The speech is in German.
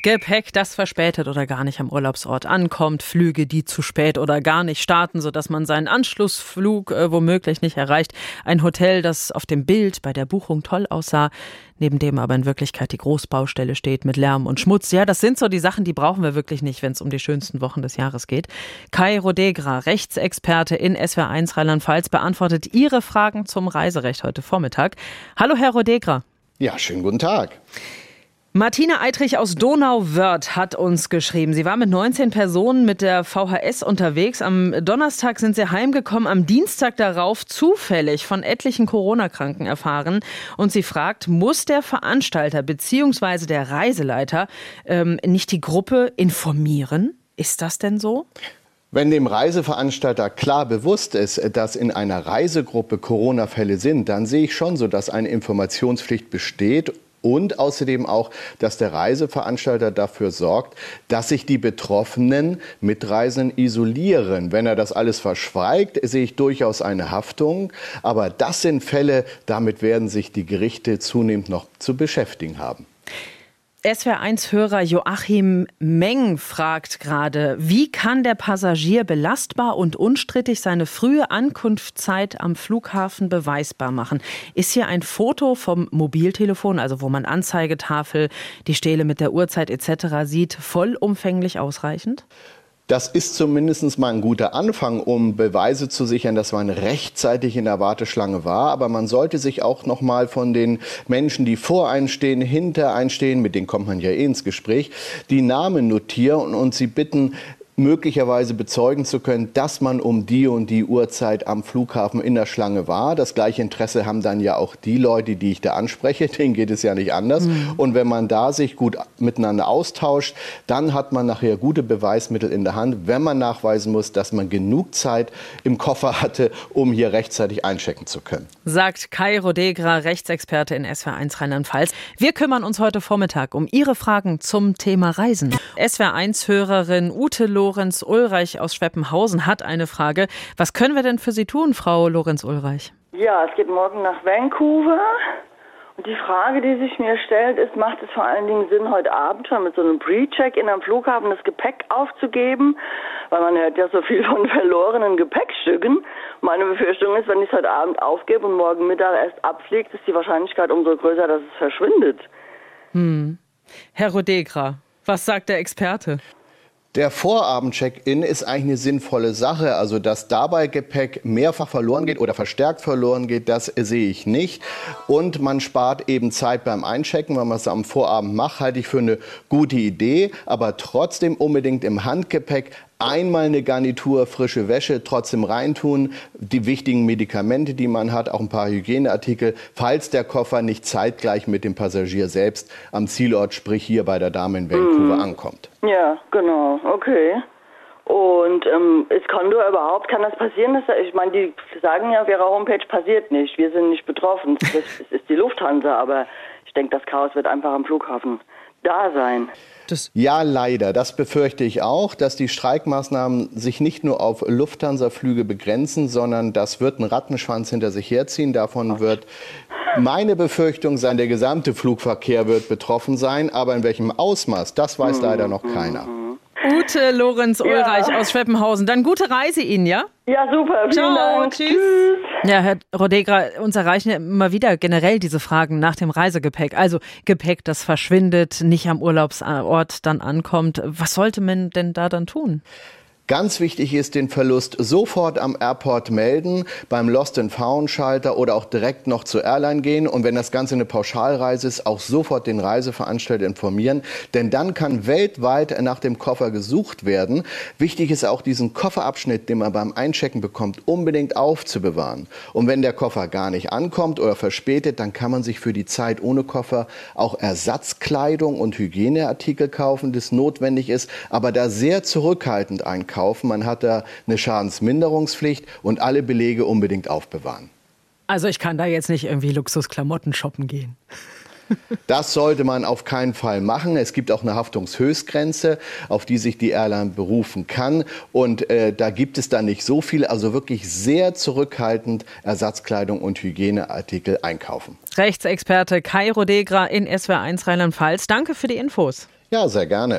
Gepäck, das verspätet oder gar nicht am Urlaubsort ankommt, Flüge, die zu spät oder gar nicht starten, sodass man seinen Anschlussflug womöglich nicht erreicht, ein Hotel, das auf dem Bild bei der Buchung toll aussah, neben dem aber in Wirklichkeit die Großbaustelle steht mit Lärm und Schmutz. Ja, das sind so die Sachen, die brauchen wir wirklich nicht, wenn es um die schönsten Wochen des Jahres geht. Kai Rodegra, Rechtsexperte in SWR1 Rheinland-Pfalz, beantwortet Ihre Fragen zum Reiserecht heute Vormittag. Hallo, Herr Rodegra. Ja, schönen guten Tag. Martina Eitrich aus Donauwörth hat uns geschrieben. Sie war mit 19 Personen mit der VHS unterwegs. Am Donnerstag sind sie heimgekommen, am Dienstag darauf zufällig von etlichen Corona-Kranken erfahren. Und sie fragt, muss der Veranstalter bzw. der Reiseleiter nicht die Gruppe informieren? Ist das denn so? Wenn dem Reiseveranstalter klar bewusst ist, dass in einer Reisegruppe Corona-Fälle sind, dann sehe ich schon so, dass eine Informationspflicht besteht. Und außerdem auch, dass der Reiseveranstalter dafür sorgt, dass sich die betroffenen Mitreisenden isolieren. Wenn er das alles verschweigt, sehe ich durchaus eine Haftung. Aber das sind Fälle, damit werden sich die Gerichte zunehmend noch zu beschäftigen haben. SWR1-Hörer Joachim Meng fragt gerade, wie kann der Passagier belastbar und unstrittig seine frühe Ankunftszeit am Flughafen beweisbar machen? Ist hier ein Foto vom Mobiltelefon, also wo man Anzeigetafel, die Stele mit der Uhrzeit etc. sieht, vollumfänglich ausreichend? Das ist zumindest mal ein guter Anfang, um Beweise zu sichern, dass man rechtzeitig in der Warteschlange war. Aber man sollte sich auch noch mal von den Menschen, die vor einen stehen, hinter einen stehen, mit denen kommt man ja ins Gespräch, die Namen notieren und sie bitten, möglicherweise bezeugen zu können, dass man um die und die Uhrzeit am Flughafen in der Schlange war. Das gleiche Interesse haben dann ja auch die Leute, die ich da anspreche. Denen geht es ja nicht anders. Und wenn man da sich gut miteinander austauscht, dann hat man nachher gute Beweismittel in der Hand, wenn man nachweisen muss, dass man genug Zeit im Koffer hatte, um hier rechtzeitig einchecken zu können. Sagt Kai Rodegra, Rechtsexperte in SWR1 Rheinland-Pfalz. Wir kümmern uns heute Vormittag um Ihre Fragen zum Thema Reisen. SWR1-Hörerin Ute Lorenz-Ulreich aus Schweppenhausen hat eine Frage. Was können wir denn für Sie tun, Frau Lorenz-Ulreich? Ja, es geht morgen nach Vancouver. Und die Frage, die sich mir stellt, ist, macht es vor allen Dingen Sinn, heute Abend schon mit so einem Pre-Check-in am Flughafen das Gepäck aufzugeben? Weil man hört ja so viel von verlorenen Gepäckstücken. Meine Befürchtung ist, wenn ich es heute Abend aufgebe und morgen Mittag erst abfliegt, ist die Wahrscheinlichkeit umso größer, dass es verschwindet. Herr Rodegra, was sagt der Experte? Der Vorabend-Check-in ist eigentlich eine sinnvolle Sache. Also, dass dabei Gepäck mehrfach verloren geht oder verstärkt verloren geht, das sehe ich nicht. Und man spart eben Zeit beim Einchecken, wenn man es am Vorabend macht, halte ich für eine gute Idee. Aber trotzdem unbedingt im Handgepäck einmal eine Garnitur frische Wäsche trotzdem reintun, die wichtigen Medikamente, die man hat, auch ein paar Hygieneartikel, falls der Koffer nicht zeitgleich mit dem Passagier selbst am Zielort, sprich hier bei der Dame in Vancouver, ankommt. Ja, genau, okay. Und kann das passieren? Ich meine, die sagen ja auf ihrer Homepage, passiert nicht, wir sind nicht betroffen. Das ist die Lufthansa, aber ich denke, das Chaos wird einfach am Flughafen da sein. Ja, leider. Das befürchte ich auch, dass die Streikmaßnahmen sich nicht nur auf Lufthansa-Flüge begrenzen, sondern das wird einen Rattenschwanz hinter sich herziehen. Davon wird meine Befürchtung sein, der gesamte Flugverkehr wird betroffen sein. Aber in welchem Ausmaß, das weiß leider noch keiner. Ute Lorenz-Ulreich aus Schweppenhausen. Dann gute Reise Ihnen, ja? Ja, super. Vielen Dank. Tschüss. Ja, Herr Rodegra, uns erreichen ja immer wieder generell diese Fragen nach dem Reisegepäck. Also Gepäck, das verschwindet, nicht am Urlaubsort dann ankommt. Was sollte man denn da dann tun? Ganz wichtig ist, den Verlust sofort am Airport melden, beim Lost-and-Found-Schalter oder auch direkt noch zur Airline gehen. Und wenn das Ganze eine Pauschalreise ist, auch sofort den Reiseveranstalter informieren. Denn dann kann weltweit nach dem Koffer gesucht werden. Wichtig ist auch, diesen Kofferabschnitt, den man beim Einchecken bekommt, unbedingt aufzubewahren. Und wenn der Koffer gar nicht ankommt oder verspätet, dann kann man sich für die Zeit ohne Koffer auch Ersatzkleidung und Hygieneartikel kaufen, das notwendig ist, aber da sehr zurückhaltend einkaufen. Man hat da eine Schadensminderungspflicht und alle Belege unbedingt aufbewahren. Also ich kann da jetzt nicht irgendwie Luxusklamotten shoppen gehen. Das sollte man auf keinen Fall machen. Es gibt auch eine Haftungshöchstgrenze, auf die sich die Airline berufen kann. Und da gibt es dann nicht so viel, also wirklich sehr zurückhaltend Ersatzkleidung und Hygieneartikel einkaufen. Rechtsexperte Kai Rodegra in SWR1 Rheinland-Pfalz. Danke für die Infos. Ja, sehr gerne.